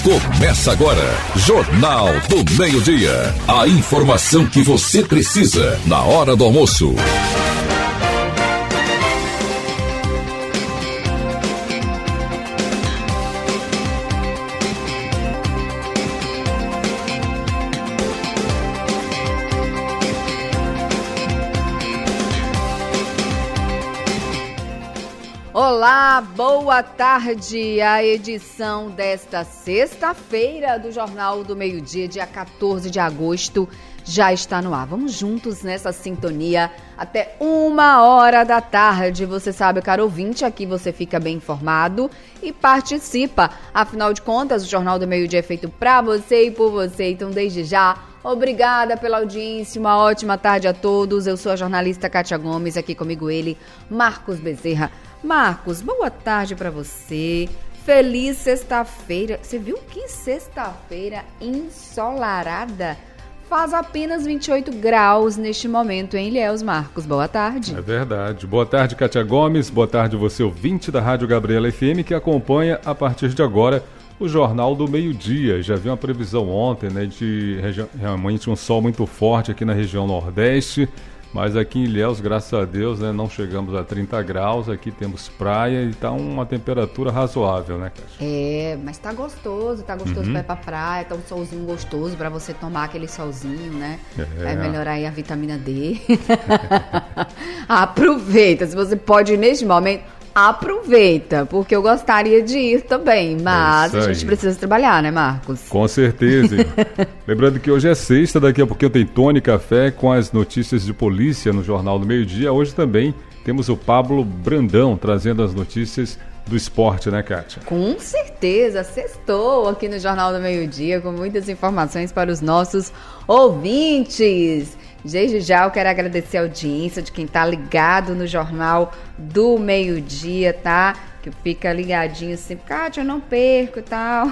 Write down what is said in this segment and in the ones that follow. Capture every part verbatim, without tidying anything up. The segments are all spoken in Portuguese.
Começa agora, Jornal do Meio-Dia. A informação que você precisa na hora do almoço. Olá, boa tarde. A edição desta sexta-feira do Jornal do Meio-Dia, dia quatorze de agosto, já está no ar. Vamos juntos nessa sintonia até uma hora da tarde. Você sabe, caro ouvinte, aqui você fica bem informado e participa. Afinal de contas, o Jornal do Meio-Dia é feito pra você e por você. Então, desde já, obrigada pela audiência, uma ótima tarde a todos. Eu sou a jornalista Kátia Gomes, aqui comigo ele, Marcos Bezerra. Marcos, boa tarde para você. Feliz sexta-feira. Você viu que sexta-feira ensolarada? Faz apenas vinte e oito graus neste momento em Ilhéus. Marcos, boa tarde. É verdade. Boa tarde, Kátia Gomes. Boa tarde, você ouvinte da Rádio Gabriela F M, que acompanha a partir de agora o Jornal do Meio-Dia. Já vi uma previsão ontem, né, de regi- realmente um sol muito forte aqui na região Nordeste. Mas aqui em Ilhéus, graças a Deus, né, não chegamos a trinta graus, aqui temos praia e tá uma temperatura razoável, né, Kátia? É, mas tá gostoso, tá gostoso Uhum. pra ir pra praia, tá um solzinho gostoso pra você tomar aquele solzinho, né? É. Vai melhorar aí a vitamina D. Aproveita, se você pode ir neste momento, aproveita, porque eu gostaria de ir também, mas É a isso gente aí. precisa trabalhar, né, Marcos? Com certeza. Lembrando que hoje é sexta, daqui a pouquinho tem Tony Café com as notícias de polícia no Jornal do Meio-Dia. Hoje também temos o Pablo Brandão trazendo as notícias do esporte, né, Kátia? Com certeza, sextou aqui no Jornal do Meio-Dia com muitas informações para os nossos ouvintes. Desde já eu quero agradecer a audiência de quem tá ligado no Jornal do Meio-Dia, tá? Que fica ligadinho assim, Kátia, eu não perco e tal.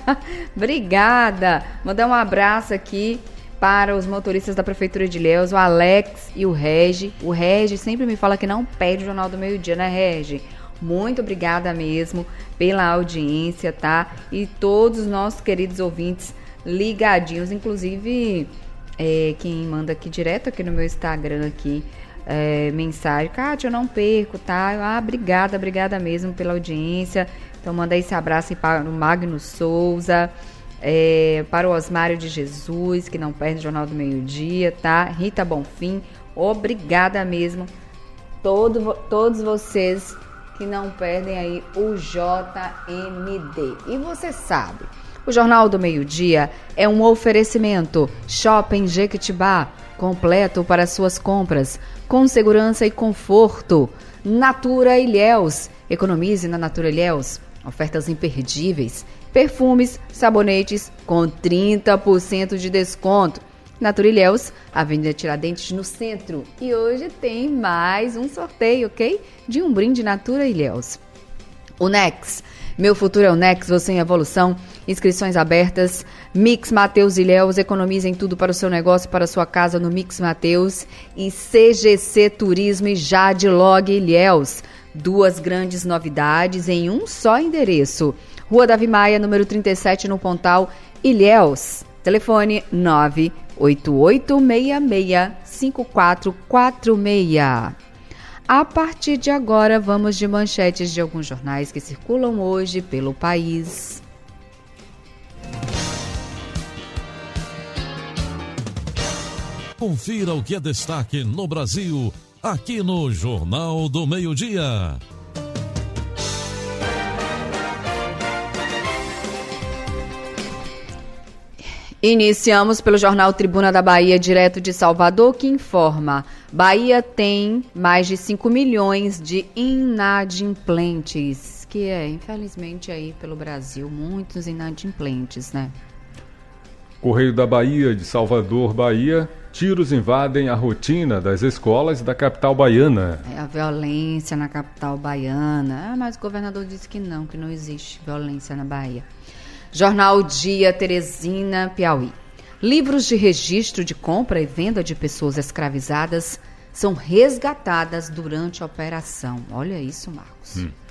Obrigada. Mandar um abraço aqui para os motoristas da Prefeitura de Ilhéus, o Alex e o Regi. O Regi sempre me fala que não perde o Jornal do Meio-Dia, né, Regi? Muito obrigada mesmo pela audiência, tá? E todos os nossos queridos ouvintes ligadinhos, inclusive é, quem manda aqui direto aqui no meu Instagram aqui, é, mensagem, Kátia, eu não perco, tá? Ah, obrigada, obrigada mesmo pela audiência. Então manda esse abraço aí para o Magno Souza, é, para o Osmário de Jesus, que não perde o Jornal do Meio-Dia, tá? Rita Bonfim, obrigada mesmo. Todo, todos vocês que não perdem aí o J M D. E você sabe, o Jornal do Meio-Dia é um oferecimento Shopping Jequitibá, completo para suas compras, com segurança e conforto. Natura Ilhéus, economize na Natura Ilhéus, ofertas imperdíveis, perfumes, sabonetes com trinta por cento de desconto. Natura Ilhéus, Avenida Tiradentes, no centro. E hoje tem mais um sorteio, ok? De um brinde Natura Ilhéus. O Nex, meu futuro é o Nex, você em evolução. Inscrições abertas. Mix Mateus Ilhéus, economize em tudo para o seu negócio, para a sua casa no Mix Mateus. E C G C Turismo e Jadlog Ilhéus. Duas grandes novidades em um só endereço. Rua Davi Maia, número trinta e sete, no Pontal, Ilhéus. Telefone nove oito oito seis seis cinco quatro quatro seis. A partir de agora, vamos de manchetes de alguns jornais que circulam hoje pelo país. Confira o que é destaque no Brasil, aqui no Jornal do Meio-Dia. Iniciamos pelo jornal Tribuna da Bahia, direto de Salvador, que informa: Bahia tem mais de cinco milhões de inadimplentes, que é, infelizmente, aí pelo Brasil, muitos inadimplentes, né? Correio da Bahia, de Salvador, Bahia. Tiros invadem a rotina das escolas da capital baiana. É a violência na capital baiana. Ah, mas o governador disse que não, que não existe violência na Bahia. Jornal Dia, Teresina, Piauí. Livros de registro de compra e venda de pessoas escravizadas são resgatadas durante a operação. Olha isso, Marcos. Hum.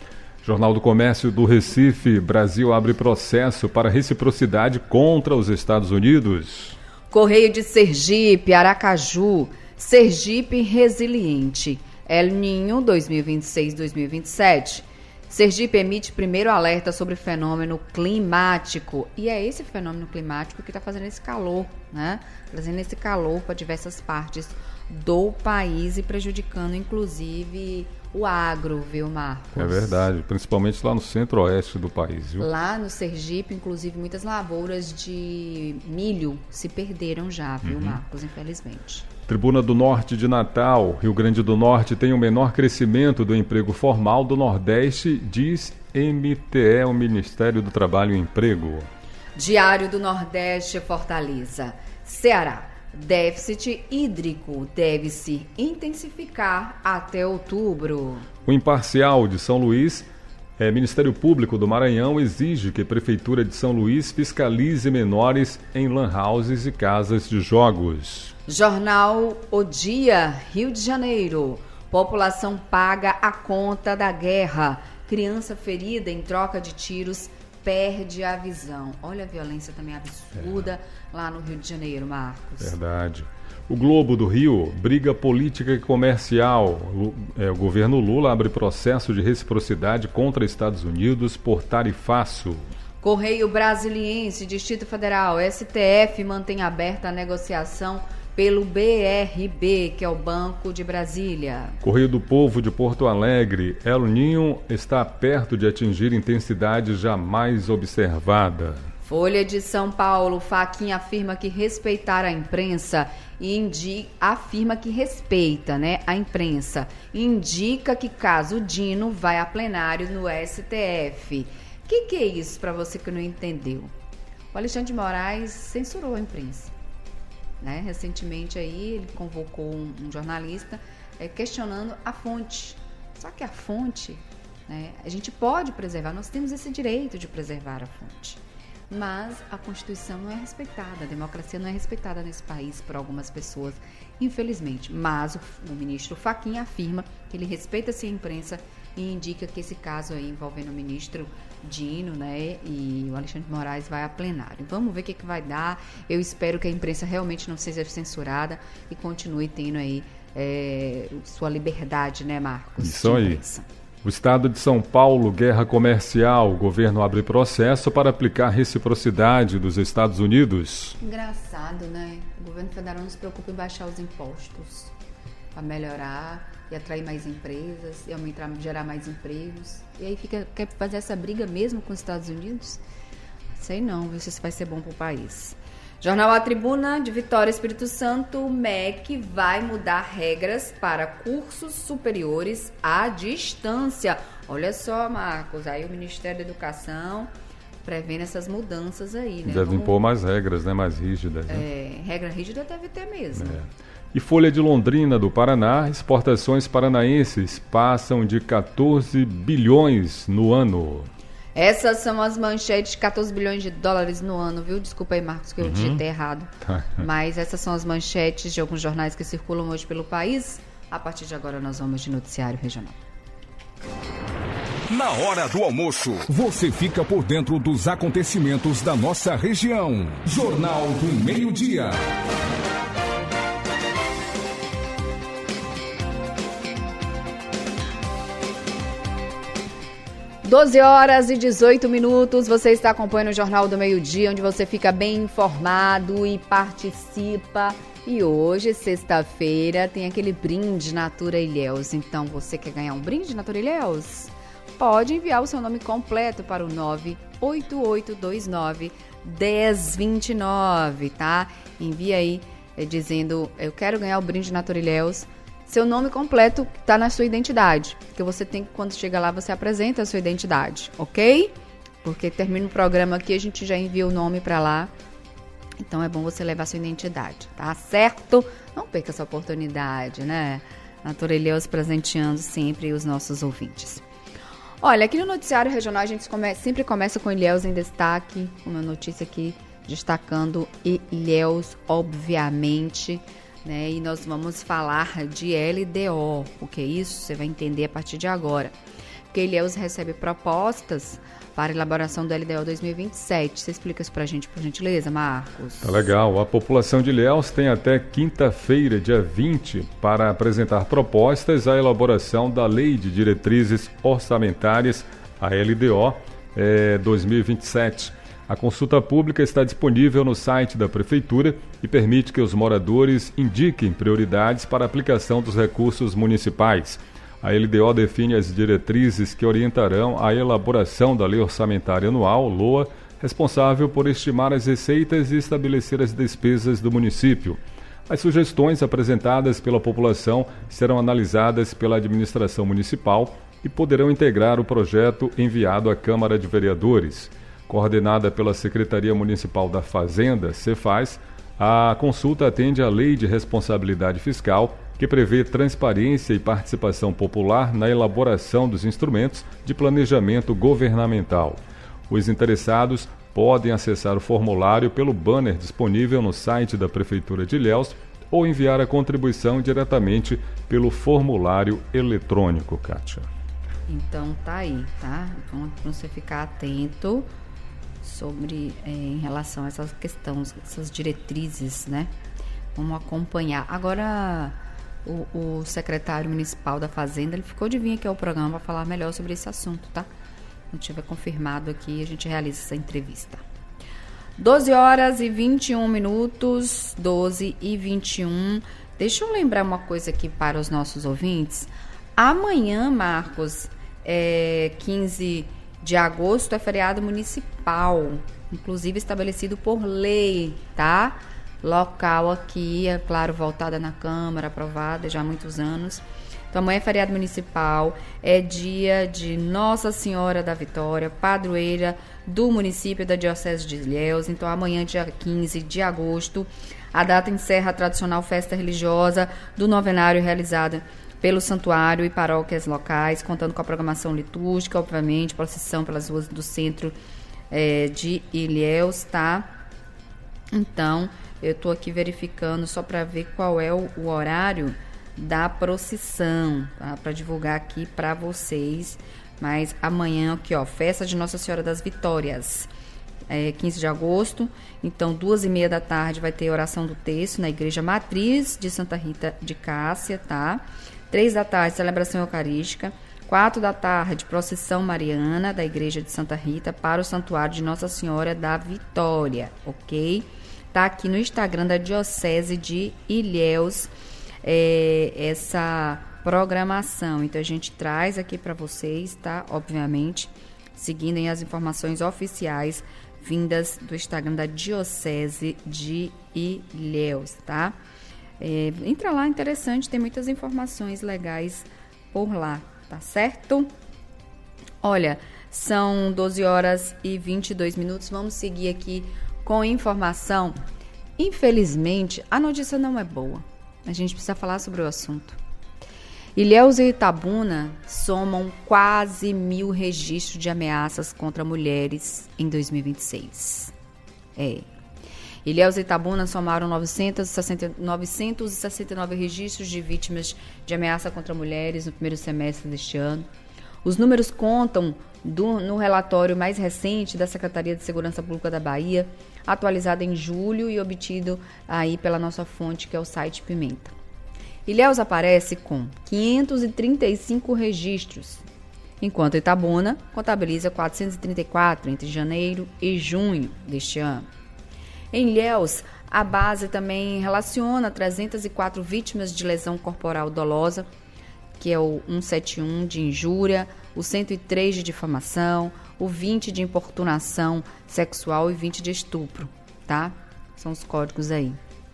Jornal do Comércio do Recife, Brasil abre processo para reciprocidade contra os Estados Unidos. Correio de Sergipe, Aracaju, Sergipe resiliente. El Niño dois mil e vinte e seis dois mil e vinte e sete. Sergipe emite primeiro alerta sobre fenômeno climático. E é esse fenômeno climático que está fazendo esse calor, né? Trazendo esse calor para diversas partes do país e prejudicando, inclusive, o agro, viu, Marcos? É verdade, principalmente lá no centro-oeste do país, viu? Lá no Sergipe, inclusive, muitas lavouras de milho se perderam já, viu, uhum. Marcos? Infelizmente. Tribuna do Norte de Natal, Rio Grande do Norte tem o menor crescimento do emprego formal do Nordeste, diz M T E, o Ministério do Trabalho e Emprego. Diário do Nordeste, Fortaleza. Ceará, déficit hídrico deve se intensificar até outubro. O Imparcial de São Luís, é, Ministério Público do Maranhão exige que a Prefeitura de São Luís fiscalize menores em lan houses e casas de jogos. Jornal O Dia, Rio de Janeiro. População paga a conta da guerra. Criança ferida em troca de tiros perde a visão. Olha a violência também absurda é. lá no Rio de Janeiro, Marcos. Verdade. O Globo do Rio, briga política e comercial. O, é, o governo Lula abre processo de reciprocidade contra Estados Unidos por tarifaço. Correio Brasiliense, Distrito Federal, S T F mantém aberta a negociação pelo B R B, que é o Banco de Brasília. Correio do Povo de Porto Alegre, El Niño está perto de atingir intensidade jamais observada. Folha de São Paulo, Fachin afirma que respeitar a imprensa e indi- afirma que respeita, né, a imprensa. Indica que caso Dino vai a plenário no S T F. O que, que é isso para você que não entendeu? O Alexandre de Moraes censurou a imprensa. Né? Recentemente aí ele convocou um, um jornalista é, questionando a fonte. Só que a fonte, né, a gente pode preservar, nós temos esse direito de preservar a fonte. Mas a Constituição não é respeitada, a democracia não é respeitada nesse país por algumas pessoas, infelizmente. Mas o, o ministro Fachin afirma que ele respeita -se a imprensa e indica que esse caso aí envolvendo o ministro Dino, né, e o Alexandre de Moraes vai a plenário. Vamos ver o que, que vai dar. Eu espero que a imprensa realmente não seja censurada e continue tendo aí é, sua liberdade, né, Marcos? Isso aí. O Estado de São Paulo, guerra comercial. O governo abre processo para aplicar reciprocidade dos Estados Unidos. Engraçado, né? O governo federal não se preocupa em baixar os impostos para melhorar e atrair mais empresas e aumentar, gerar mais empregos. E aí fica, quer fazer essa briga mesmo com os Estados Unidos? Sei não, viu, se isso vai ser bom para o país. Jornal A Tribuna de Vitória, Espírito Santo, o M E C vai mudar regras para cursos superiores à distância. Olha só, Marcos, aí o Ministério da Educação prevendo essas mudanças aí, né? Deve Vamos... impor mais regras, né? Mais rígidas. Né? É, regra rígida deve ter mesmo. É. E Folha de Londrina, do Paraná, exportações paranaenses passam de catorze bilhões no ano. Essas são as manchetes, catorze bilhões de dólares no ano, viu? Desculpa aí, Marcos, que eu uhum. digitei errado. Tá. Mas essas são as manchetes de alguns jornais que circulam hoje pelo país. A partir de agora nós vamos de noticiário regional. Na hora do almoço, você fica por dentro dos acontecimentos da nossa região. Jornal do Meio-Dia. doze horas e dezoito minutos, você está acompanhando o Jornal do Meio-Dia, onde você fica bem informado e participa. E hoje, sexta-feira, tem aquele brinde Natura Ilhéus. Então, você quer ganhar um brinde Natura Ilhéus? Pode enviar o seu nome completo para o nove oito oito dois nove um zero dois nove, tá? Envia aí é, dizendo, eu quero ganhar o brinde Natura Ilhéus. Seu nome completo está na sua identidade, que você tem que, quando chega lá, você apresenta a sua identidade, ok? Porque termina o programa aqui, a gente já envia o nome para lá, então é bom você levar a sua identidade, tá certo? Não perca essa oportunidade, né? Natura Ilhéus presenteando sempre os nossos ouvintes. Olha, aqui no Noticiário Regional a gente come- sempre começa com Ilhéus em destaque, uma notícia aqui destacando Ilhéus, obviamente, né? E nós vamos falar de L D O. O que é isso? Você vai entender a partir de agora. porque Ilhéus recebe propostas para a elaboração do L D O dois mil e vinte e sete. Você explica isso para a gente, por gentileza, Marcos? Tá legal. A população de Ilhéus tem até quinta-feira, dia vinte, para apresentar propostas à elaboração da Lei de Diretrizes Orçamentárias, a L D O eh, dois mil e vinte e sete. A consulta pública está disponível no site da Prefeitura e permite que os moradores indiquem prioridades para a aplicação dos recursos municipais. A L D O define as diretrizes que orientarão a elaboração da Lei Orçamentária Anual, L O A, responsável por estimar as receitas e estabelecer as despesas do município. As sugestões apresentadas pela população serão analisadas pela administração municipal e poderão integrar o projeto enviado à Câmara de Vereadores. Coordenada pela Secretaria Municipal da Fazenda, Cefaz, a consulta atende à Lei de Responsabilidade Fiscal, que prevê transparência e participação popular na elaboração dos instrumentos de planejamento governamental. Os interessados podem acessar o formulário pelo banner disponível no site da Prefeitura de Ilhéus ou enviar a contribuição diretamente pelo formulário eletrônico, Kátia. Então tá aí, tá? Então para você ficar atento sobre, é, em relação a essas questões, essas diretrizes, né? Vamos acompanhar. Agora, o, o secretário municipal da Fazenda, ele ficou de vir aqui ao programa para falar melhor sobre esse assunto, tá? Quando tiver confirmado aqui, a gente realiza essa entrevista. doze horas e vinte e um minutos, doze e vinte e um. Deixa eu lembrar uma coisa aqui para os nossos ouvintes. Amanhã, Marcos, é quinze de agosto, é feriado municipal, inclusive estabelecido por lei, tá? Local aqui, é claro, voltada na Câmara, aprovada já há muitos anos. Então, amanhã é feriado municipal, é dia de Nossa Senhora da Vitória, padroeira do município da Diocese de Ilhéus. Então, amanhã, dia quinze de agosto, a data encerra a tradicional festa religiosa do novenário realizada pelo santuário e paróquias locais, contando com a programação litúrgica, obviamente, procissão pelas ruas do centro é, de Ilhéus, tá? Então, eu estou aqui verificando só para ver qual é o, o horário da procissão, tá? Para divulgar aqui para vocês. Mas amanhã aqui, ó, festa de Nossa Senhora das Vitórias, é, quinze de agosto. Então, duas e meia da tarde vai ter oração do terço na Igreja Matriz de Santa Rita de Cássia, tá? Três da tarde, celebração eucarística. Quatro da tarde, procissão mariana da Igreja de Santa Rita para o Santuário de Nossa Senhora da Vitória, ok? Tá aqui no Instagram da Diocese de Ilhéus é, essa programação. Então, a gente traz aqui para vocês, tá? Obviamente, seguindo as informações oficiais vindas do Instagram da Diocese de Ilhéus, tá? É, entra lá, interessante, tem muitas informações legais por lá, tá certo? Olha, são doze horas e vinte e dois minutos, vamos seguir aqui com informação. Infelizmente, a notícia não é boa, a gente precisa falar sobre o assunto. Ilhéus e Itabuna somam quase mil registros de ameaças contra mulheres em dois mil e vinte e seis. É. Ilhéus e Itabuna somaram novecentos e sessenta e nove registros de vítimas de ameaça contra mulheres no primeiro semestre deste ano. Os números contam do, no relatório mais recente da Secretaria de Segurança Pública da Bahia, atualizado em julho e obtido aí pela nossa fonte, que é o site Pimenta. Ilhéus aparece com quinhentos e trinta e cinco registros, enquanto Itabuna contabiliza quatrocentos e trinta e quatro entre janeiro e junho deste ano. Em Ilhéus, a base também relaciona trezentas e quatro vítimas de lesão corporal dolosa, que é o cento e setenta e um de injúria, o cento e três de difamação, o vinte de importunação sexual e vinte de estupro, tá? São os códigos aí.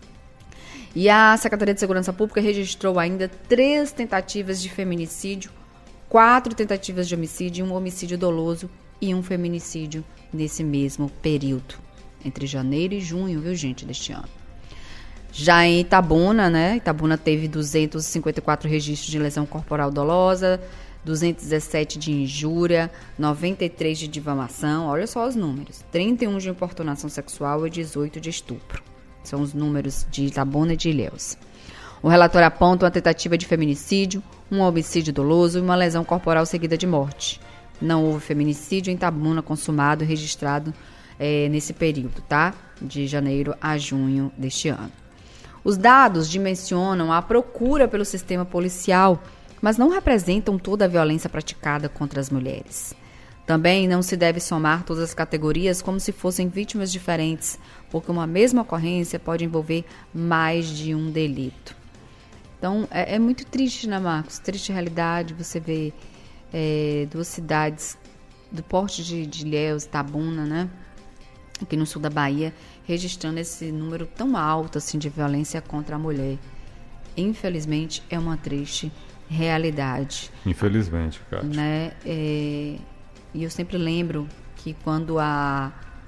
E a Secretaria de Segurança Pública registrou ainda três tentativas de feminicídio, quatro tentativas de homicídio, um homicídio doloso e um feminicídio nesse mesmo período, entre janeiro e junho, viu, gente, deste ano. Já em Itabuna, né, Itabuna teve duzentos e cinquenta e quatro registros de lesão corporal dolosa, duzentos e dezessete de injúria, noventa e três de difamação, olha só os números, trinta e um de importunação sexual e dezoito de estupro. São os números de Itabuna e de Ilhéus. O relatório aponta uma tentativa de feminicídio, um homicídio doloso e uma lesão corporal seguida de morte. Não houve feminicídio em Itabuna consumado e registrado é, nesse período, tá? De janeiro a junho deste ano. Os dados dimensionam a procura pelo sistema policial, mas não representam toda a violência praticada contra as mulheres. Também não se deve somar todas as categorias como se fossem vítimas diferentes, porque uma mesma ocorrência pode envolver mais de um delito. Então, é, é muito triste, né, Marcos? Triste realidade você ver é, duas cidades do porte de, de Ilhéus, Itabuna, né, aqui no sul da Bahia, registrando esse número tão alto assim, de violência contra a mulher. Infelizmente, é uma triste realidade. Infelizmente, Cátia. Né? É, e eu sempre lembro que quando a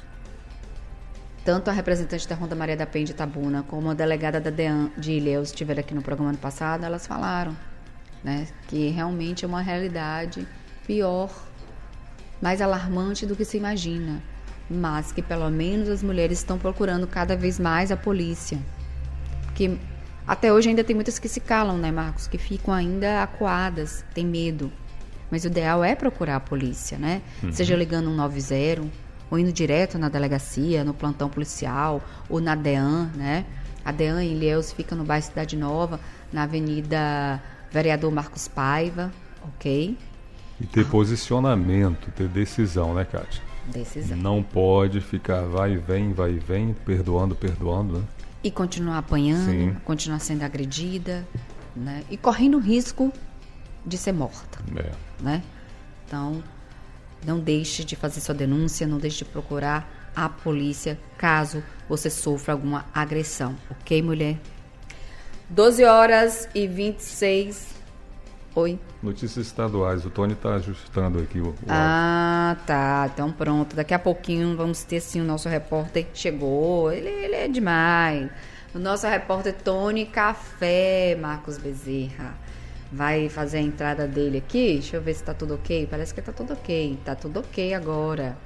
tanto a representante da Ronda Maria da Penha de Itabuna como a delegada da DEAN de Ilhéus estiveram aqui no programa ano passado, elas falaram, né, que realmente é uma realidade pior, mais alarmante do que se imagina, mas que pelo menos as mulheres estão procurando cada vez mais a polícia. Porque até hoje ainda tem muitas que se calam, né, Marcos? Que ficam ainda acuadas, tem medo. Mas o ideal é procurar a polícia, né? Uhum. Seja ligando um nove zero, ou indo direto na delegacia, no plantão policial, ou na DEAN, né? A DEAN em Ilhéus fica no bairro Cidade Nova, na Avenida Vereador Marcos Paiva, ok? E ter posicionamento, ter decisão, né, Cátia? Decisão. Não pode ficar vai e vem, vai e vem, perdoando, perdoando, né? E continuar apanhando, Sim. continuar sendo agredida, né? E correndo risco de ser morta, é. né? Então, não deixe de fazer sua denúncia, não deixe de procurar a polícia caso você sofra alguma agressão, ok, mulher? doze horas e vinte e seis. Oi? Notícias estaduais, o Tony está ajustando aqui o, o Ah, áudio. Tá, então pronto, daqui a pouquinho vamos ter sim o nosso repórter, chegou, ele, ele é demais, o nosso repórter Tony Café, Marcos Bezerra, vai fazer a entrada dele aqui, deixa eu ver se tá tudo ok, parece que tá tudo ok, tá tudo ok agora,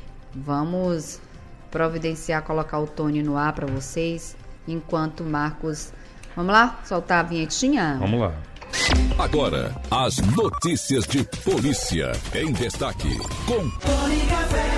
vamos providenciar, colocar o Tony no ar para vocês, enquanto Marcos, vamos lá, soltar a vinhetinha? Vamos lá. Agora, as notícias de polícia em destaque com Tony Café.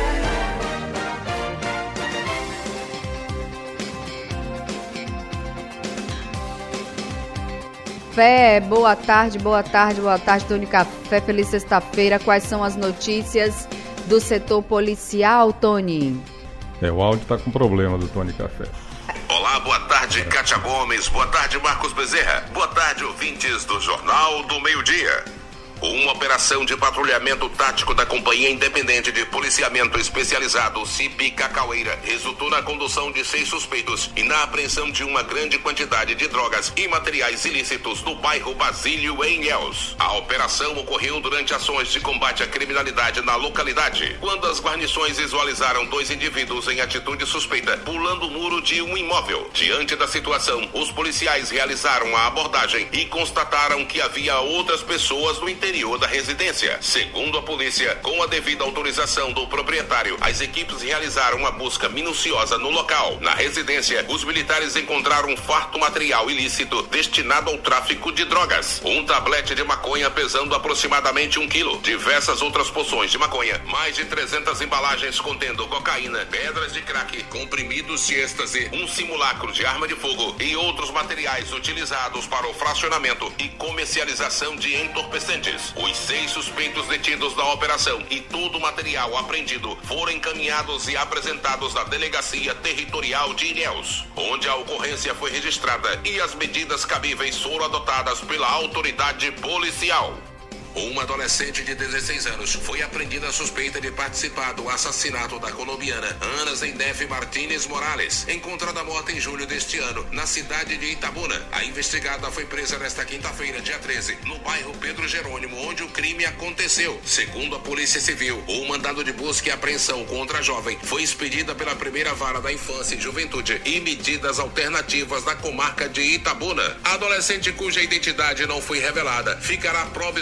Fé, boa tarde, boa tarde, boa tarde, Tony Café, feliz sexta-feira. Quais são as notícias do setor policial, Tony? É, o áudio tá com problema do Tony Café. Olá, boa tarde, Cátia Gomes. Boa tarde, Marcos Bezerra. Boa tarde, ouvintes do Jornal do Meio-Dia. Uma operação de patrulhamento tático da Companhia Independente de Policiamento Especializado, C I P Cacaueira, resultou na condução de seis suspeitos e na apreensão de uma grande quantidade de drogas e materiais ilícitos no bairro Basílio, em Ilhéus. A operação ocorreu durante ações de combate à criminalidade na localidade, quando as guarnições visualizaram dois indivíduos em atitude suspeita, pulando o muro de um imóvel. Diante da situação, os policiais realizaram a abordagem e constataram que havia outras pessoas no interior interior da residência. Segundo a polícia, com a devida autorização do proprietário, as equipes realizaram uma busca minuciosa no local. Na residência, os militares encontraram um farto material ilícito destinado ao tráfico de drogas. Um tablete de maconha pesando aproximadamente um quilo, diversas outras poções de maconha, mais de trezentas embalagens contendo cocaína, pedras de crack, comprimidos de êxtase, um simulacro de arma de fogo e outros materiais utilizados para o fracionamento e comercialização de entorpecentes. Os seis suspeitos detidos da operação e todo o material apreendido foram encaminhados e apresentados na Delegacia Territorial de Ilhéus, onde a ocorrência foi registrada e as medidas cabíveis foram adotadas pela autoridade policial. Uma adolescente de dezesseis anos foi apreendida suspeita de participar do assassinato da colombiana Ana Zendef Martínez Morales, encontrada morta em julho deste ano, na cidade de Itabuna. A investigada foi presa nesta quinta-feira, dia treze, no bairro Pedro Jerônimo, onde o crime aconteceu. Segundo a Polícia Civil, o mandado de busca e apreensão contra a jovem foi expedida pela primeira vara da Infância e Juventude e medidas alternativas da comarca de Itabuna. A adolescente, cuja identidade não foi revelada, ficará provisoriamente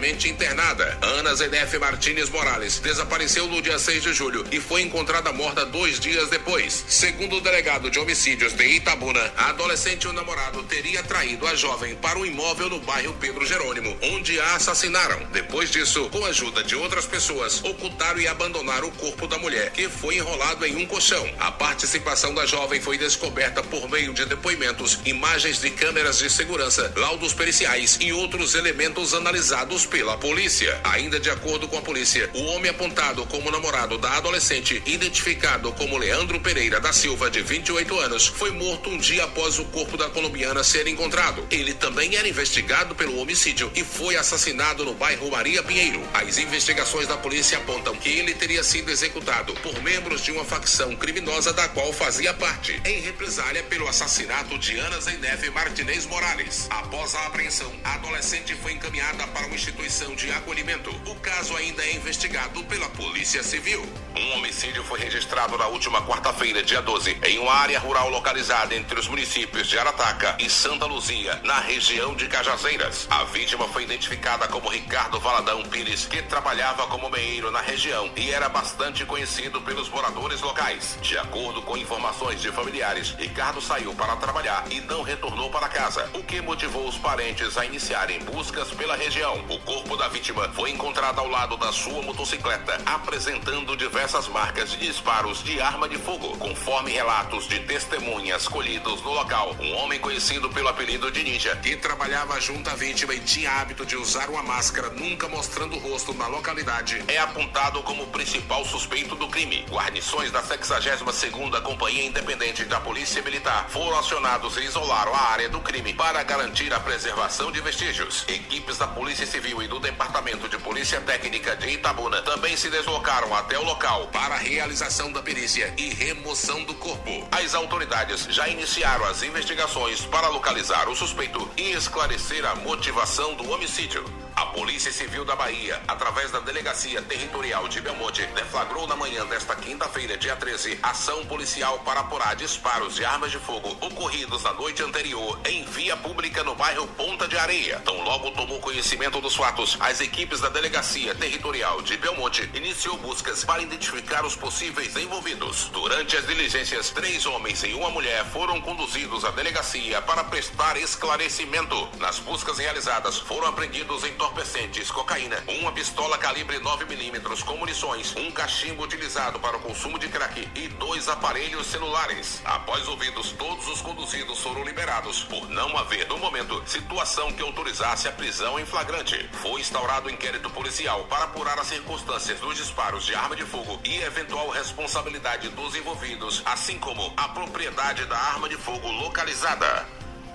previamente internada. Ana Zenefe Martínez Morales desapareceu no dia seis de julho e foi encontrada morta dois dias depois. Segundo o delegado de homicídios de Itabuna, a adolescente e o namorado teria traído a jovem para um imóvel no bairro Pedro Jerônimo, onde a assassinaram. Depois disso, com a ajuda de outras pessoas, ocultaram e abandonaram o corpo da mulher, que foi enrolado em um colchão. A participação da jovem foi descoberta por meio de depoimentos, imagens de câmeras de segurança, laudos periciais e outros elementos analisados pela polícia. Ainda de acordo com a polícia, o homem apontado como namorado da adolescente, identificado como Leandro Pereira da Silva, de vinte e oito anos, foi morto um dia após o corpo da colombiana ser encontrado. Ele também era investigado pelo homicídio e foi assassinado no bairro Maria Pinheiro. As investigações da polícia apontam que ele teria sido executado por membros de uma facção criminosa da qual fazia parte, em represália pelo assassinato de Ana Zenefe Martínez Morales. Após a apreensão, a adolescente foi encaminhada para uma instituição de acolhimento. O caso ainda é investigado pela Polícia Civil. Um homicídio foi registrado na última quarta-feira, dia doze, em uma área rural localizada entre os municípios de Arataca e Santa Luzia, na região de Cajazeiras. A vítima foi identificada como Ricardo Valadão Pires, que trabalhava como meeiro na região e era bastante conhecido pelos moradores locais. De acordo com informações de familiares, Ricardo saiu para trabalhar e não retornou para casa, o que motivou os parentes a iniciarem buscas pela região. O corpo da vítima foi encontrado ao lado da sua motocicleta, apresentando diversas marcas de disparos de arma de fogo. Conforme relatos de testemunhas colhidos no local, um homem conhecido pelo apelido de Ninja, que trabalhava junto à vítima e tinha hábito de usar uma máscara, nunca mostrando o rosto na localidade, é apontado como principal suspeito do crime. Guarnições da sexagésima segunda Companhia Independente da Polícia Militar foram acionados e isolaram a área do crime para garantir a preservação de vestígios. Equipes da Polícia Civil e do Departamento de Polícia Técnica de Itabuna também se deslocaram até o local para a realização da perícia e remoção do corpo. As autoridades já iniciaram as investigações para localizar o suspeito e esclarecer a motivação do homicídio. A Polícia Civil da Bahia, através da Delegacia Territorial de Belmonte, deflagrou na manhã desta quinta-feira, dia treze, ação policial para apurar disparos de armas de fogo ocorridos na noite anterior em via pública no bairro Ponta de Areia. Tão logo tomou conhecimento dos fatos, as equipes da Delegacia Territorial de Belmonte iniciou buscas para identificar os possíveis envolvidos. Durante as diligências, três homens e uma mulher foram conduzidos à delegacia para prestar esclarecimento. Nas buscas realizadas, foram apreendidos entorpecentes, cocaína, uma pistola calibre nove milímetros com munições, um cachimbo utilizado para o consumo de crack e dois aparelhos celulares. Após ouvidos, todos os conduzidos foram liberados por não haver, no momento, situação que autorizasse a prisão em flagrante. Foi instaurado um inquérito policial para apurar as circunstâncias dos disparos de arma de fogo e eventual responsabilidade dos envolvidos, assim como a propriedade da arma de fogo localizada.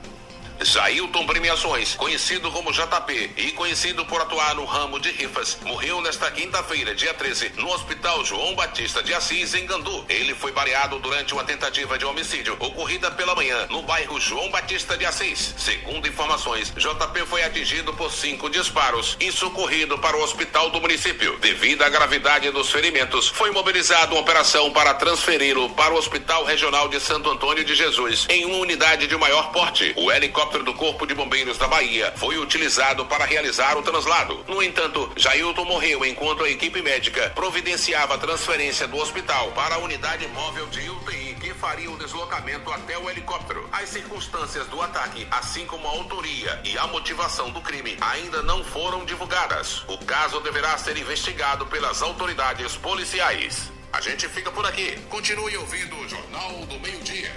Jailton Premiações, conhecido como J P e conhecido por atuar no ramo de rifas, morreu nesta quinta-feira, dia treze, no Hospital João Batista de Assis, em Gandu. Ele foi baleado durante uma tentativa de homicídio ocorrida pela manhã no bairro João Batista de Assis. Segundo informações, J P foi atingido por cinco disparos e socorrido para o hospital do município. Devido à gravidade dos ferimentos, foi mobilizada uma operação para transferi-lo para o Hospital Regional de Santo Antônio de Jesus, em uma unidade de maior porte. O helicóptero do Corpo de Bombeiros da Bahia foi utilizado para realizar o translado. No entanto, Jailton morreu enquanto a equipe médica providenciava a transferência do hospital para a unidade móvel de U T I que faria o deslocamento até o helicóptero. As circunstâncias do ataque, assim como a autoria e a motivação do crime, ainda não foram divulgadas. O caso deverá ser investigado pelas autoridades policiais. A gente fica por aqui. Continue ouvindo o Jornal do Meio-Dia.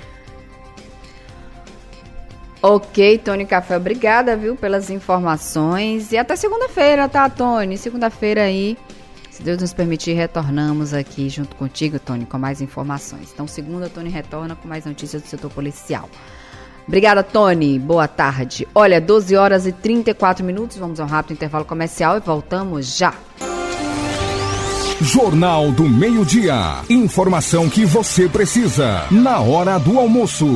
Ok, Tony Café, obrigada, viu, pelas informações. E até segunda-feira, tá, Tony? Segunda-feira aí, se Deus nos permitir, retornamos aqui junto contigo, Tony, com mais informações. Então, segunda, Tony retorna com mais notícias do setor policial. Obrigada, Tony. Boa tarde. Olha, doze horas e trinta e quatro minutos, vamos a um rápido intervalo comercial e voltamos já. Jornal do Meio-Dia. Informação que você precisa na hora do almoço.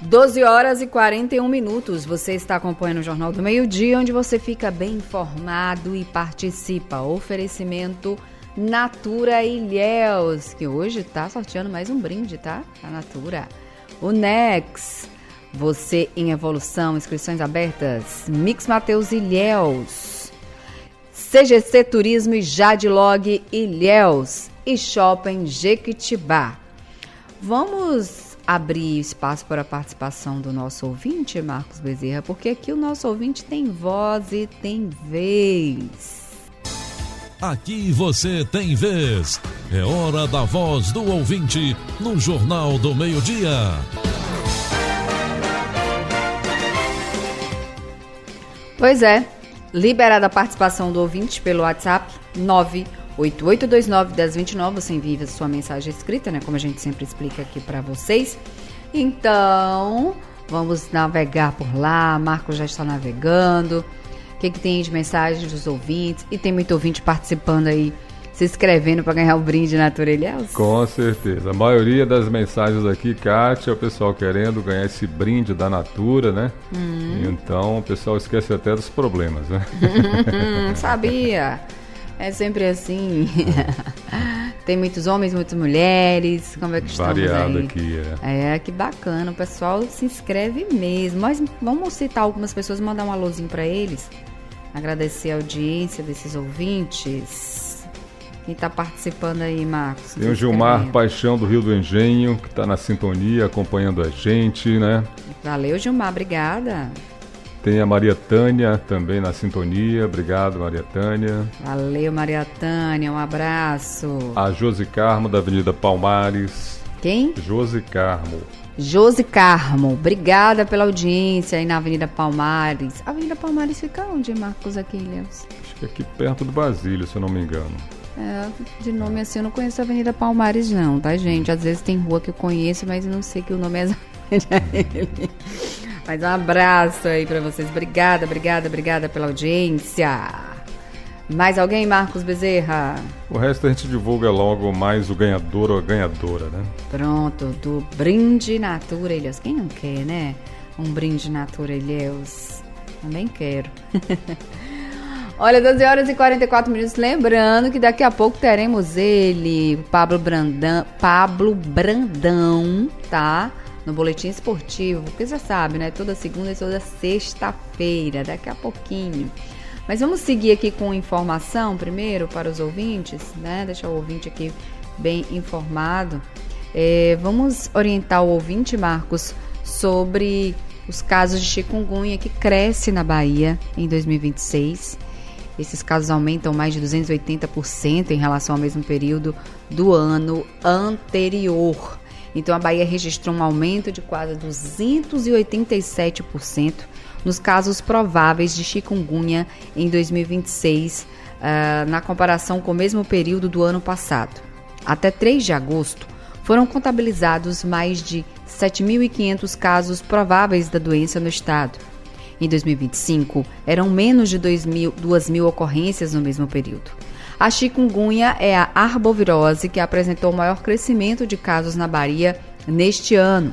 doze horas e quarenta e um minutos. Você está acompanhando o Jornal do Meio-Dia, onde você fica bem informado e participa. Oferecimento Natura Ilhéus, que hoje está sorteando mais um brinde, tá? Da Natura. O Nex, você em evolução, inscrições abertas. Mix Mateus Ilhéus. C G C Turismo e Jadlog Ilhéus. E Shopping Jequitibá. Vamos abrir espaço para a participação do nosso ouvinte, Marcos Bezerra, porque aqui o nosso ouvinte tem voz e tem vez. Aqui você tem vez. É hora da voz do ouvinte no Jornal do Meio-Dia. Pois é, liberada a participação do ouvinte pelo WhatsApp nove oito oito dois nove um zero dois nove. Você envia sua mensagem escrita, né? Como a gente sempre explica aqui para vocês. Então, vamos navegar por lá. Marcos já está navegando. O que, que tem de mensagem dos ouvintes? E tem muito ouvinte participando aí, se inscrevendo para ganhar o brinde Natura Ilhéus? Com certeza. A maioria das mensagens aqui, Kátia, é o pessoal querendo ganhar esse brinde da Natura, né? Hum. Então, o pessoal esquece até dos problemas, né? Sabia. É sempre assim. Tem muitos homens, muitas mulheres. Como é que estamos variado aí? Aqui, é. É, que bacana. O pessoal se inscreve mesmo. Mas vamos citar algumas pessoas, mandar um alôzinho para eles. Agradecer a audiência desses ouvintes. Quem está participando aí, Marcos? Tem o Gilmar Paixão do Rio do Engenho, que está na sintonia, acompanhando a gente, né? Valeu, Gilmar. Obrigada. Tem a Maria Tânia também na sintonia. Obrigado, Maria Tânia. Valeu, Maria Tânia. Um abraço. A Josi Carmo, da Avenida Palmares. Quem? Josi Carmo. Josi Carmo. Obrigada pela audiência aí na Avenida Palmares. A Avenida Palmares fica onde, Marcos Aquiles? Acho que aqui perto do Basílio, se eu não me engano. É, de nome assim eu não conheço a Avenida Palmares não, tá, gente? Às vezes tem rua que eu conheço, mas eu não sei que o nome é exatamente. Mas um abraço aí pra vocês. Obrigada, obrigada, obrigada pela audiência. Mais alguém, Marcos Bezerra? O resto a gente divulga logo mais o ganhador ou a ganhadora, né? Pronto, do brinde Natura Ilhéus. Quem não quer, né? Um brinde Natura Ilhéus. Também quero. Olha, doze horas e quarenta e quatro minutos. Lembrando que daqui a pouco teremos ele, o Pablo Brandão, Pablo Brandão, tá? No Boletim Esportivo, porque você sabe, né? Toda segunda e toda sexta-feira, daqui a pouquinho. Mas vamos seguir aqui com informação primeiro para os ouvintes, né? Deixar o ouvinte aqui bem informado. É, vamos orientar o ouvinte, Marcos, sobre os casos de chikungunya que cresce na Bahia em dois mil e vinte e seis. Esses casos aumentam mais de duzentos e oitenta por cento em relação ao mesmo período do ano anterior. Então, a Bahia registrou um aumento de quase duzentos e oitenta e sete por cento nos casos prováveis de chikungunya em dois mil e vinte e seis, uh, na comparação com o mesmo período do ano passado. Até três de agosto, foram contabilizados mais de sete mil e quinhentos casos prováveis da doença no estado. Em dois mil e vinte e cinco, eram menos de duas mil ocorrências no mesmo período. A chikungunya é a arbovirose que apresentou o maior crescimento de casos na Bahia neste ano.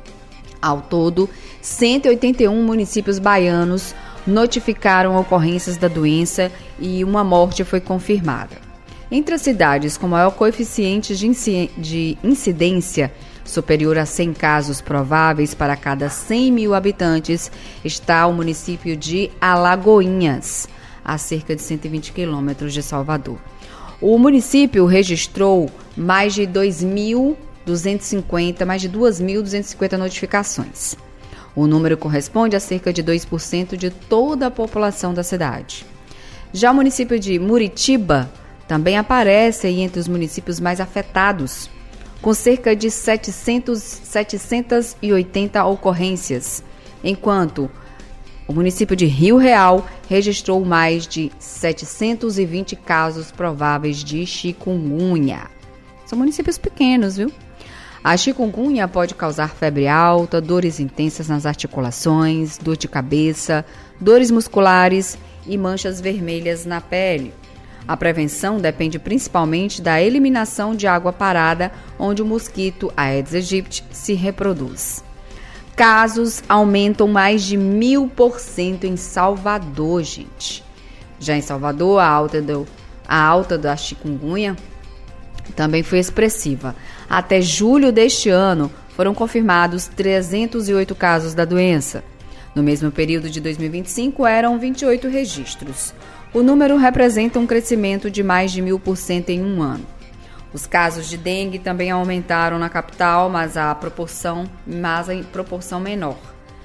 Ao todo, cento e oitenta e um municípios baianos notificaram ocorrências da doença e uma morte foi confirmada. Entre as cidades com maior coeficiente de incidência, superior a cem casos prováveis para cada cem mil habitantes, está o município de Alagoinhas, a cerca de cento e vinte quilômetros de Salvador. O município registrou mais de dois mil duzentos e cinquenta, mais de duas mil duzentas e cinquenta notificações. O número corresponde a cerca de dois por cento de toda a população da cidade. Já o município de Muritiba também aparece aí entre os municípios mais afetados, com cerca de setecentas, setecentas e oitenta ocorrências, enquanto o município de Rio Real registrou mais de setecentos e vinte casos prováveis de chikungunya. São municípios pequenos, viu? A chikungunya pode causar febre alta, dores intensas nas articulações, dor de cabeça, dores musculares e manchas vermelhas na pele. A prevenção depende principalmente da eliminação de água parada onde o mosquito Aedes aegypti se reproduz. Casos aumentam mais de mil por cento em Salvador, gente. Já em Salvador, a alta, do, a alta da chikungunya também foi expressiva. Até julho deste ano, foram confirmados trezentos e oito casos da doença. No mesmo período de dois mil e vinte e cinco, eram vinte e oito registros. O número representa um crescimento de mais de mil por cento em um ano. Os casos de dengue também aumentaram na capital, mas a proporção, mas em proporção menor.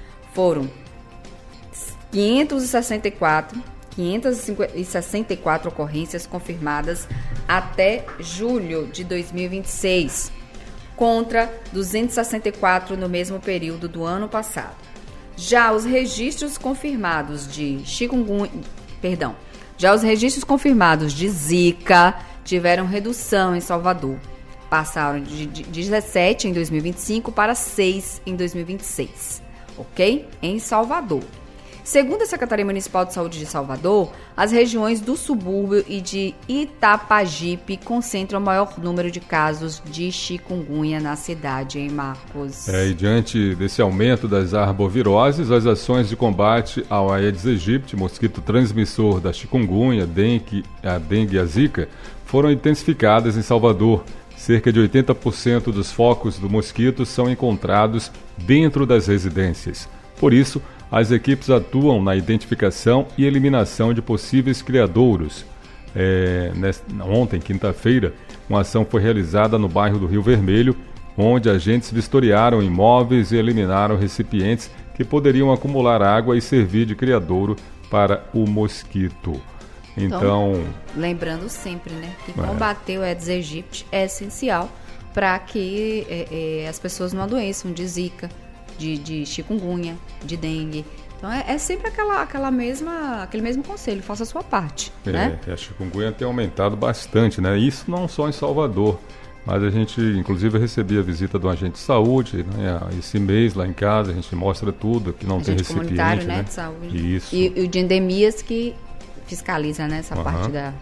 Foram quinhentas e sessenta e quatro, quinhentas e sessenta e quatro ocorrências confirmadas até julho de dois mil e vinte e seis, contra duzentas e sessenta e quatro no mesmo período do ano passado. Já os registros confirmados de chikungunya, perdão, já os registros confirmados de Zika tiveram redução em Salvador. Passaram de dezessete em dois mil e vinte e cinco para seis em dois mil e vinte e seis, ok? Em Salvador. Segundo a Secretaria Municipal de Saúde de Salvador, as regiões do subúrbio e de Itapajipe concentram o maior número de casos de chikungunya na cidade, hein, Marcos? É, e diante desse aumento das arboviroses, as ações de combate ao Aedes aegypti, mosquito transmissor da chikungunya, dengue, a dengue e a zika, foram intensificadas em Salvador. Cerca de oitenta por cento dos focos do mosquito são encontrados dentro das residências. Por isso, as equipes atuam na identificação e eliminação de possíveis criadouros. É, nesta, ontem, quinta-feira, uma ação foi realizada no bairro do Rio Vermelho, onde agentes vistoriaram imóveis e eliminaram recipientes que poderiam acumular água e servir de criadouro para o mosquito. Então, então lembrando sempre, né, que é. combater o Aedes aegypti é essencial para que é, é, as pessoas não adoeçam de zika, De, de chikungunya, de dengue. Então é, é sempre aquela, aquela mesma, aquele mesmo conselho, faça a sua parte. É, né? A chikungunya tem aumentado bastante, né? Isso não só em Salvador, mas a gente inclusive recebia a visita do agente de saúde, né? Esse mês lá em casa a gente mostra tudo, que não agente tem recipiente. Comunitário, né, né? de saúde. Isso. E, e o de endemias que fiscaliza, né, essa uhum. parte da...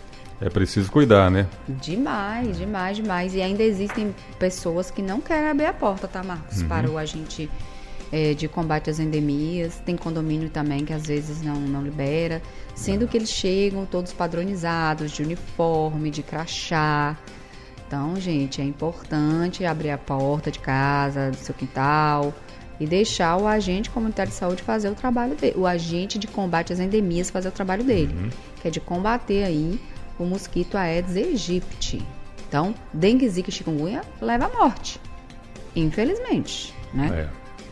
É preciso cuidar, né? Demais, demais, demais. E ainda existem pessoas que não querem abrir a porta, tá, Marcos? Uhum. Para o agente é, de combate às endemias. Tem condomínio também que às vezes não, não libera. Sendo que eles chegam todos padronizados, de uniforme, de crachá. Então, gente, é importante abrir a porta de casa, do seu quintal, e deixar o agente comunitário de saúde fazer o trabalho dele. O agente de combate às endemias fazer o trabalho dele. Uhum. Que é de combater aí o mosquito Aedes aegypti. Então, dengue, zika e chikungunya leva à morte. Infelizmente, né?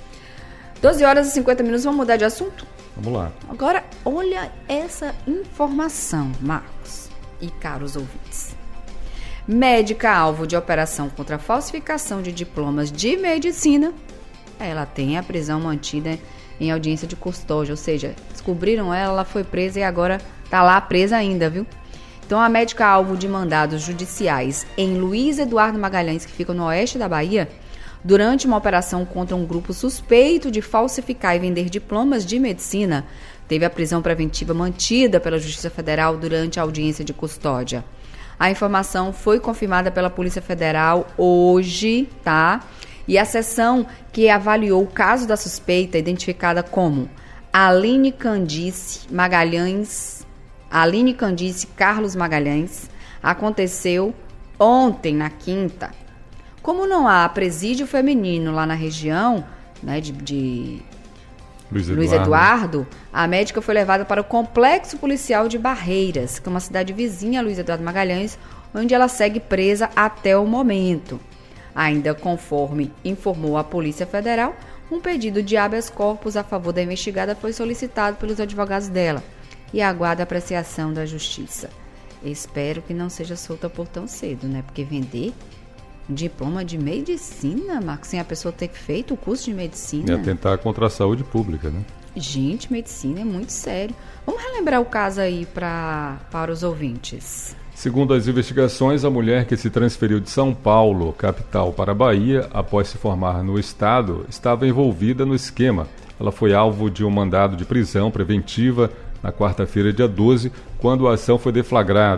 É. doze horas e cinquenta minutos, vamos mudar de assunto? Vamos lá. Agora, olha essa informação, Marcos e caros ouvintes. Médica alvo de operação contra a falsificação de diplomas de medicina, ela tem a prisão mantida em audiência de custódia, ou seja, descobriram ela, ela foi presa e agora tá lá presa ainda, viu? Então, a médica alvo de mandados judiciais em Luiz Eduardo Magalhães, que fica no oeste da Bahia, durante uma operação contra um grupo suspeito de falsificar e vender diplomas de medicina, teve a prisão preventiva mantida pela Justiça Federal durante a audiência de custódia. A informação foi confirmada pela Polícia Federal hoje, tá? E a seção que avaliou o caso da suspeita, identificada como Aline Candice Magalhães, Aline Candice Carlos Magalhães, aconteceu ontem, na quinta. Como não há presídio feminino lá na região, né, de, de Luiz Eduardo. Luiz Eduardo, a médica foi levada para o Complexo Policial de Barreiras, que é uma cidade vizinha a Luiz Eduardo Magalhães, onde ela segue presa até o momento. Ainda conforme informou a Polícia Federal, um pedido de habeas corpus a favor da investigada foi solicitado pelos advogados dela e aguarda a apreciação da Justiça. Espero que não seja solta por tão cedo, né? Porque vender um diploma de medicina, Marcos, sem a pessoa ter feito o curso de medicina... É atentar contra a saúde pública, né? Gente, medicina é muito sério. Vamos relembrar o caso aí pra, para os ouvintes. Segundo as investigações, a mulher que se transferiu de São Paulo, capital, para a Bahia, após se formar no estado, estava envolvida no esquema. Ela foi alvo de um mandado de prisão preventiva na quarta-feira, dia doze, quando a ação foi deflagrada.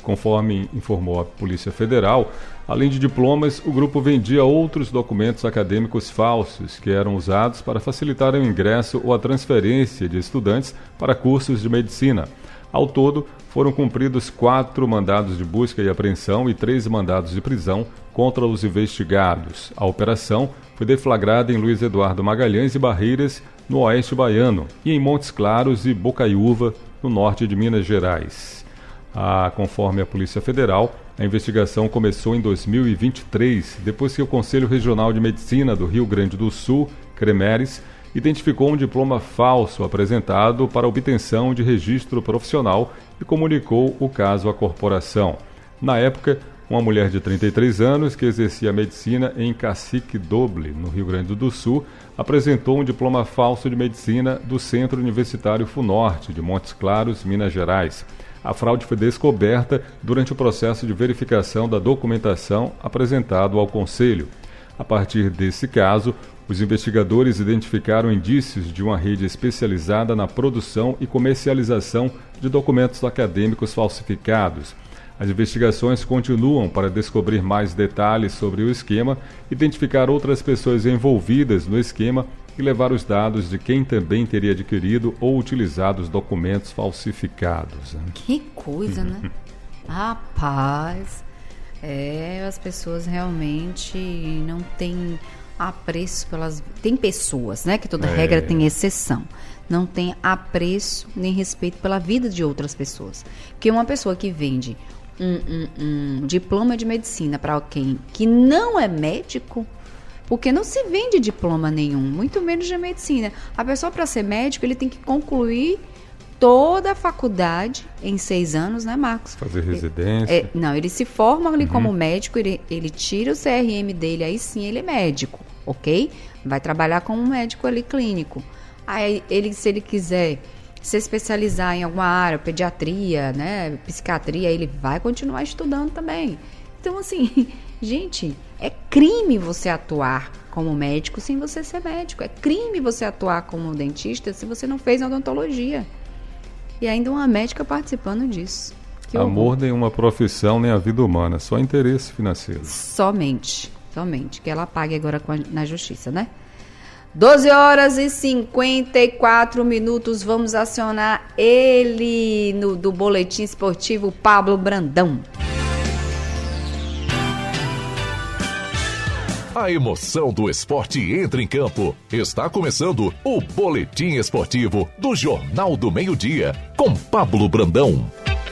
Conforme informou a Polícia Federal, além de diplomas, o grupo vendia outros documentos acadêmicos falsos que eram usados para facilitar o ingresso ou a transferência de estudantes para cursos de medicina. Ao todo, foram cumpridos quatro mandados de busca e apreensão e três mandados de prisão contra os investigados. A operação foi deflagrada em Luiz Eduardo Magalhães e Barreiras, no oeste baiano, e em Montes Claros e Bocaiúva, no norte de Minas Gerais. Ah, conforme a Polícia Federal, a investigação começou em dois mil e vinte e três, depois que o Conselho Regional de Medicina do Rio Grande do Sul, CREMERES, identificou um diploma falso apresentado para obtenção de registro profissional e comunicou o caso à corporação. Na época, uma mulher de trinta e três anos, que exercia medicina em Cacique Doble, no Rio Grande do Sul, apresentou um diploma falso de medicina do Centro Universitário FUNORTE, de Montes Claros, Minas Gerais. A fraude foi descoberta durante o processo de verificação da documentação apresentado ao Conselho. A partir desse caso, os investigadores identificaram indícios de uma rede especializada na produção e comercialização de documentos acadêmicos falsificados. As investigações continuam para descobrir mais detalhes sobre o esquema, identificar outras pessoas envolvidas no esquema e levar os dados de quem também teria adquirido ou utilizado os documentos falsificados. Que coisa, né? Rapaz, é, as pessoas realmente não têm apreço pelas... Tem pessoas, né? Que toda é. regra tem exceção. Não tem apreço nem respeito pela vida de outras pessoas. Porque uma pessoa que vende um, um, um diploma de medicina para alguém que não é médico... Porque não se vende diploma nenhum, muito menos de medicina. A pessoa, para ser médico, ele tem que concluir toda a faculdade em seis anos, né, Marcos? Fazer residência. É, não, ele se forma ali uhum. como médico, ele, ele tira o C R M dele, aí sim ele é médico, ok? Vai trabalhar como um médico ali clínico. Aí, ele, se ele quiser se especializar em alguma área, pediatria, né, psiquiatria, ele vai continuar estudando também. Então, assim, gente, é crime você atuar como médico sem você ser médico. É crime você atuar como dentista se você não fez odontologia. E ainda uma médica participando disso. Que Amor horror. Nenhuma profissão, nem a vida humana, só interesse financeiro. Somente, somente. Que ela pague agora com a, na justiça, né? doze horas e cinquenta e quatro minutos. Vamos acionar ele no, do Boletim Esportivo, Pablo Brandão. A emoção do esporte entra em campo. Está começando o Boletim Esportivo do Jornal do Meio-Dia, com Pablo Brandão.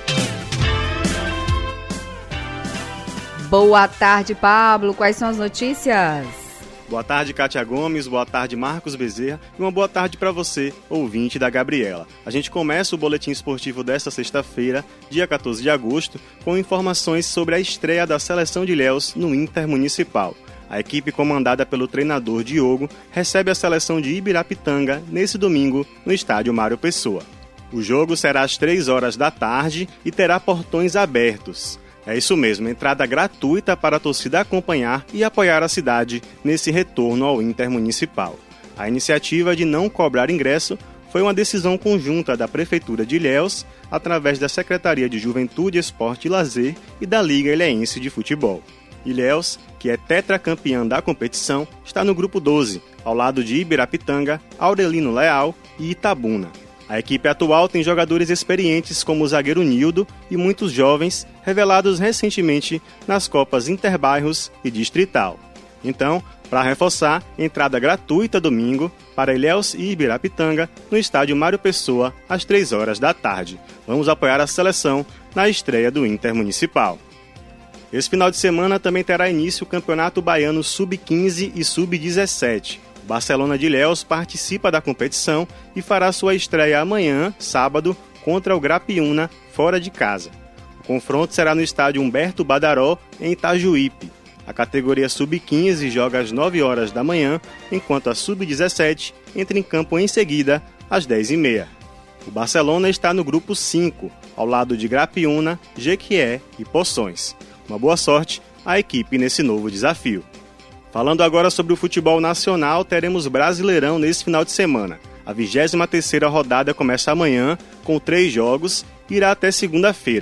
Boa tarde, Pablo. Quais são as notícias? Boa tarde, Kátia Gomes. Boa tarde, Marcos Bezerra. E uma boa tarde para você, ouvinte da Gabriela. A gente começa o Boletim Esportivo desta sexta-feira, dia quatorze de agosto, com informações sobre a estreia da Seleção de Ilhéus no Intermunicipal. A equipe comandada pelo treinador Diogo recebe a seleção de Ibirapitanga nesse domingo no estádio Mário Pessoa. O jogo será às três horas da tarde e terá portões abertos. É isso mesmo, entrada gratuita para a torcida acompanhar e apoiar a cidade nesse retorno ao Intermunicipal. A iniciativa de não cobrar ingresso foi uma decisão conjunta da Prefeitura de Ilhéus, através da Secretaria de Juventude, Esporte e Lazer e da Liga Ilhéense de Futebol. Ilhéus, que é tetracampeã da competição, está no grupo doze, ao lado de Ibirapitanga, Aurelino Leal e Itabuna. A equipe atual tem jogadores experientes como o zagueiro Nildo e muitos jovens, revelados recentemente nas Copas Interbairros e Distrital. Então, para reforçar, entrada gratuita domingo para Ilhéus e Ibirapitanga no estádio Mário Pessoa, às três horas da tarde. Vamos apoiar a seleção na estreia do Intermunicipal. Esse final de semana também terá início o Campeonato Baiano sub quinze e sub dezessete. O Barcelona de Ilhéus participa da competição e fará sua estreia amanhã, sábado, contra o Grapiúna, fora de casa. O confronto será no estádio Humberto Badaró, em Itajuípe. A categoria sub quinze joga às nove horas da manhã, enquanto a sub dezessete entra em campo em seguida, às dez e meia. O Barcelona está no grupo cinco, ao lado de Grapiúna, Jequié e Poções. Uma boa sorte à equipe nesse novo desafio. Falando agora sobre o futebol nacional, teremos Brasileirão nesse final de semana. A vigésima terceira rodada começa amanhã, com três jogos, e irá até segunda-feira.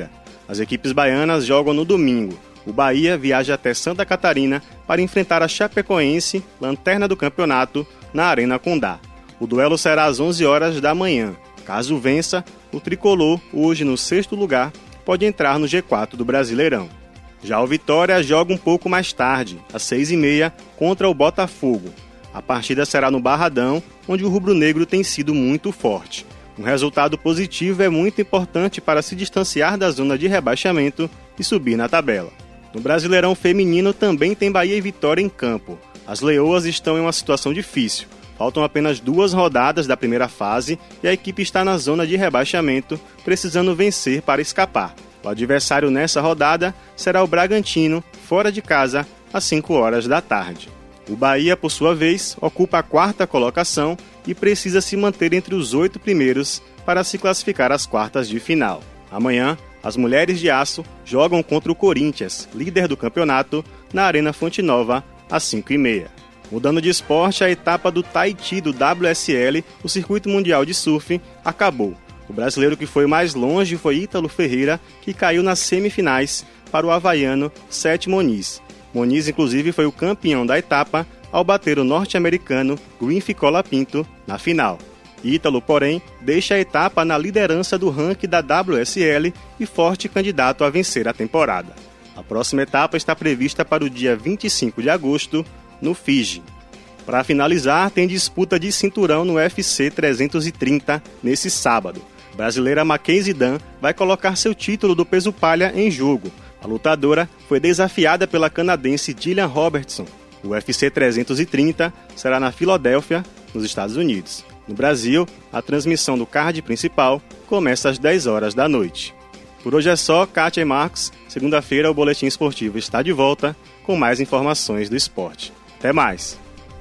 As equipes baianas jogam no domingo. O Bahia viaja até Santa Catarina para enfrentar a Chapecoense, lanterna do campeonato, na Arena Condá. O duelo será às onze horas da manhã. Caso vença, o tricolor, hoje no sexto lugar, pode entrar no G quatro do Brasileirão. Já o Vitória joga um pouco mais tarde, às seis e meia, contra o Botafogo. A partida será no Barradão, onde o rubro-negro tem sido muito forte. Um resultado positivo é muito importante para se distanciar da zona de rebaixamento e subir na tabela. No Brasileirão Feminino também tem Bahia e Vitória em campo. As leoas estão em uma situação difícil. Faltam apenas duas rodadas da primeira fase e a equipe está na zona de rebaixamento, precisando vencer para escapar. O adversário nessa rodada será o Bragantino, fora de casa, às cinco horas da tarde. O Bahia, por sua vez, ocupa a quarta colocação e precisa se manter entre os oito primeiros para se classificar às quartas de final. Amanhã, as Mulheres de Aço jogam contra o Corinthians, líder do campeonato, na Arena Fonte Nova, às cinco e meia. Mudando de esporte, a etapa do Tahiti do W S L, o Circuito Mundial de Surf, acabou. O brasileiro que foi mais longe foi Ítalo Ferreira, que caiu nas semifinais para o havaiano Seth Moniz. Moniz, inclusive, foi o campeão da etapa ao bater o norte-americano Griffith Colapinto na final. Ítalo, porém, deixa a etapa na liderança do ranking da W S L e forte candidato a vencer a temporada. A próxima etapa está prevista para o dia vinte e cinco de agosto, no Fiji. Para finalizar, tem disputa de cinturão no U F C trezentos e trinta nesse sábado. A brasileira Mackenzie Dunn vai colocar seu título do peso palha em jogo. A lutadora foi desafiada pela canadense Gillian Robertson. O U F C trezentos e trinta será na Filadélfia, nos Estados Unidos. No Brasil, a transmissão do card principal começa às dez horas da noite. Por hoje é só, Kátia e Marcos. Segunda-feira o Boletim Esportivo está de volta com mais informações do esporte. Até mais!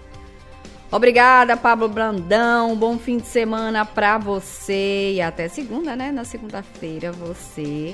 Obrigada, Pablo Brandão. Bom fim de semana para você. E até segunda, né? Na segunda-feira você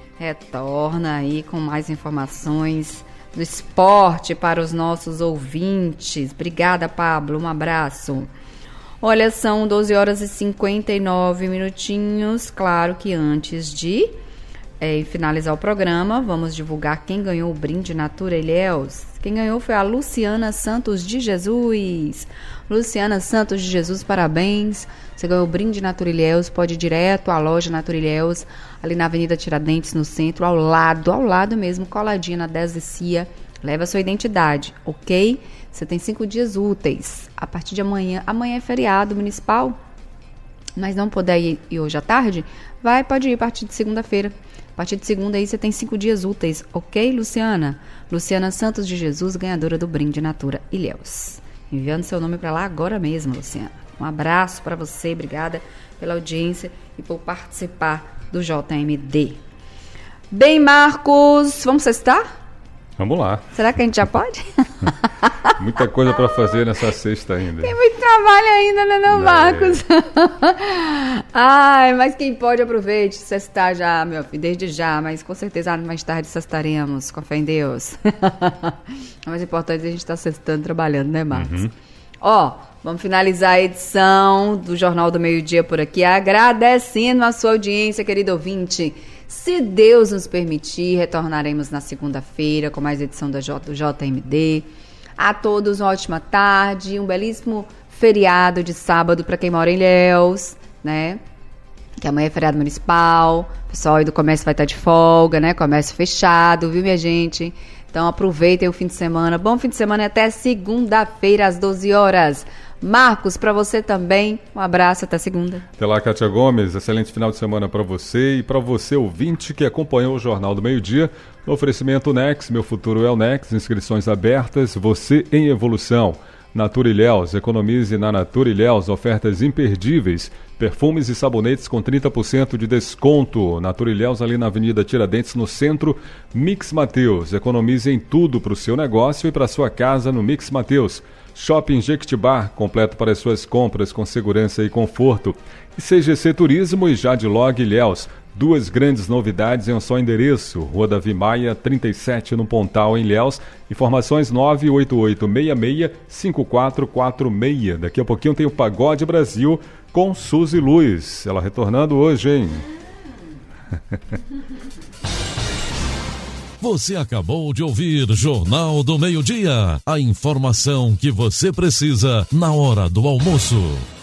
retorna aí com mais informações do esporte para os nossos ouvintes. Obrigada, Pablo. Um abraço. Olha, são doze horas e cinquenta e nove minutinhos. Claro que antes de é, finalizar o programa, vamos divulgar quem ganhou o brinde Natura Ilhéus. Quem ganhou foi a Luciana Santos de Jesus. Luciana Santos de Jesus, parabéns. Você ganhou o brinde Natura Ilhéus. Pode ir direto à loja Natura Ilhéus, ali na Avenida Tiradentes, no centro, ao lado, ao lado mesmo, coladinha na dez de Cia. Leva a sua identidade, ok? Você tem cinco dias úteis. A partir de amanhã, amanhã é feriado municipal, mas não puder ir, ir hoje à tarde, vai, pode ir a partir de segunda-feira. A partir de segunda aí você tem cinco dias úteis, ok, Luciana? Luciana Santos de Jesus, ganhadora do brinde Natura Ilhéus. Enviando seu nome para lá agora mesmo, Luciana. Um abraço para você, obrigada pela audiência e por participar do J M D. Bem, Marcos, vamos sextar? Vamos lá. Será que a gente já pode? Muita coisa para fazer nessa sexta ainda. Tem muito trabalho ainda, né, não, Marcos? É. Ai, mas quem pode, aproveite. Sextar já, meu filho, desde já. Mas com certeza mais tarde sextaremos, com fé em Deus. O mais importante é a gente estar sextando, trabalhando, né, Marcos? Uhum. Ó, vamos finalizar a edição do Jornal do Meio-Dia por aqui, agradecendo a sua audiência, querido ouvinte. Se Deus nos permitir, retornaremos na segunda-feira com mais edição da J, do J M D. A todos uma ótima tarde, um belíssimo feriado de sábado para quem mora em Ilhéus, né? Que amanhã é feriado municipal, o pessoal aí do comércio vai estar de folga, né? Comércio fechado, viu, minha gente? Então aproveitem o fim de semana. Bom fim de semana e até segunda-feira às doze horas. Marcos, para você também, um abraço, até segunda. Até lá, Kátia Gomes, excelente final de semana para você e para você, ouvinte, que acompanhou o Jornal do Meio-Dia. No oferecimento Nex, meu futuro é o Nex, inscrições abertas, você em evolução. Natura Ilhéus, economize na Natura Ilhéus, ofertas imperdíveis, perfumes e sabonetes com trinta por cento de desconto. Natura Ilhéus, ali na Avenida Tiradentes, no centro. Mix Mateus, economize em tudo para o seu negócio e para sua casa no Mix Mateus. Shopping Jequitibá, completo para as suas compras com segurança e conforto. E C G C Turismo e Jadlog Ilhéus. Duas grandes novidades em um só endereço. Rua Davi Maia, trinta e sete, no Pontal, em Ilhéus. Informações nove oito oito seis seis cinco quatro quatro seis. Daqui a pouquinho tem o Pagode Brasil com Suzy Luz. Ela retornando hoje, hein? Você acabou de ouvir Jornal do Meio-Dia. A informação que você precisa na hora do almoço.